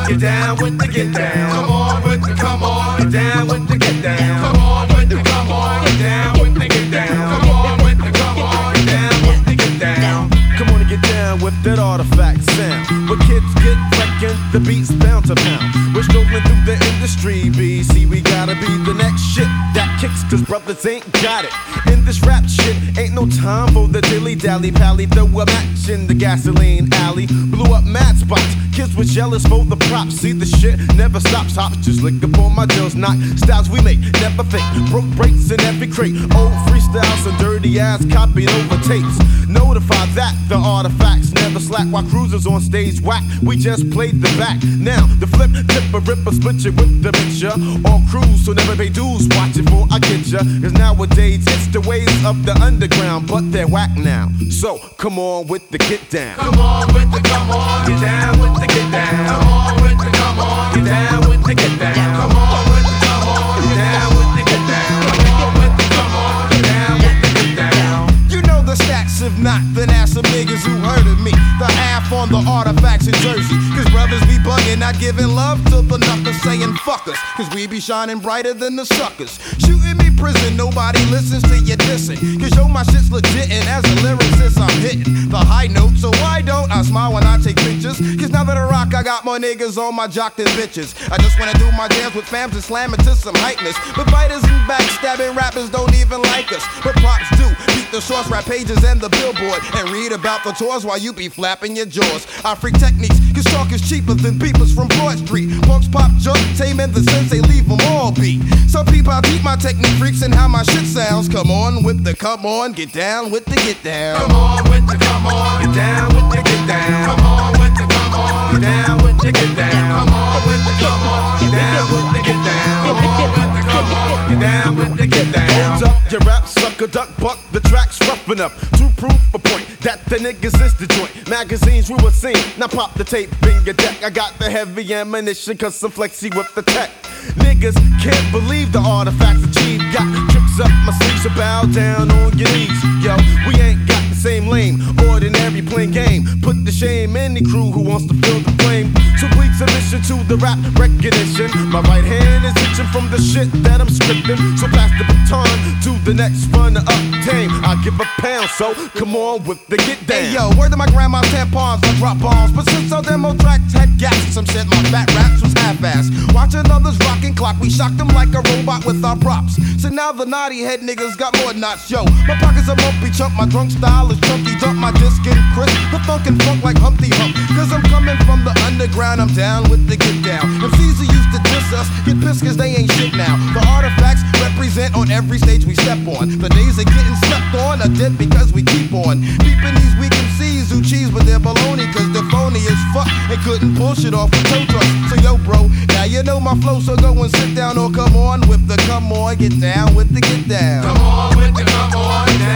get down with the get down. Come on with the come on, get down with the get down. Come on with the come on, get down with the get down. Come on with the come on, get down with the get down. Come on and get down with that artifact sound. Where kids get wrecking, the beat's bound to pound. We're strolling through the industry, BC. We gotta be the next shit that kicks, cause brothers ain't got it. In this rap shit, ain't no time for the dilly-dally pally. Throw a match in the gasoline alley. Blew up mad spots, kids were jealous for the props. See the shit never stops, hops just lick up on my deals. Knock styles we make, never fake. Broke breaks in every crate. Old freestyles and dirty ass copied over tapes. Notify that the artifacts never slack while cruisers on stage whack. We just played the back. Now the flip, tip a ripper, split you with the picture. All crews, so never pay dues. Watch it before I get ya. Cause nowadays it's the ways of the underground, but they're whack now. So come on with the get down. Come on with the come on, get down with the get down. Come on with the come on, get down with the get down. Come on with the come on, get down with the get down. Come on with the come on, get down with the get down. You know the stats, if not, then ask some niggas who heard of me. The half on the artifacts in Jersey. Cause brothers be bugging, not giving love to the knuckers, saying fuck us. Cause we be shining brighter than the suckers. Shooting me prison, nobody listens to you dissing. Cause yo, my shit's legit, and as a lyricist, I'm hitting the high note. So why don't I smile when I take pictures? Cause now that I rock, I got more niggas on my jock than bitches. I just wanna do my dance with fams and slam it to some hypeness. But biters and backstabbing rappers don't even like us. But props do. Beat the source rap pages and the billboard. And read about the tours while you be flapping your jaws. I freak techniques, cause talk is cheaper than beepers from Broad Street. Punks pop junk, tame and the sensei leave them all beat. Some people I keep my technique freaks and how my shit sounds. Come on with the come on, get down with the get down. Come on with the come on, get down with the get down. Come on with the come on, get down with the get down. Come on with the come on, get down with the get down. Come on with the come on, get down with the get down. Hold up, your rap sucker, duck buck, the track's rough enough to prove a point that the niggas is the joint. Magazines we were seeing, now pop the tape in your deck. I got the heavy ammunition, cause I'm flexy with the tech. Niggas can't believe the artifacts achieved. Got tricks up my sleeves, so bow down on your knees. Yo, we ain't got the same lane, ordinary plain game. Put the shame in the crew who wants to feel the flame. So please submission to the rap recognition. My right hand is itching from the shit that I'm scripting. So pass the baton to the next runner-up tame. I give a pound, so come on with the get down. Hey yo, word to my grandma's tampons, I drop bombs. But since our demo tracks had gaps, some said my fat raps was half-assed. Watching others rockin' clock, we shocked them like a robot with our props. So now the naughty head niggas got more knots, yo. My pockets are lumpy chump, my drunk style is chunky. Dump my disc and crisp, the funk and funk like Humpty Hump. Cause I'm coming from the underground, I'm down with the get down. MCs who used to diss us, get pissed cause they ain't shit now. The artifacts represent on every stage we step on. The days of getting slept on are dead because we keep on peeping these weak MCs who cheese with their baloney. Cause they're phony as fuck and couldn't pull shit off with tow trucks. So yo bro, now you know my flow, so go and sit down or come on with the come on, get down with the get down. Come on with the come on,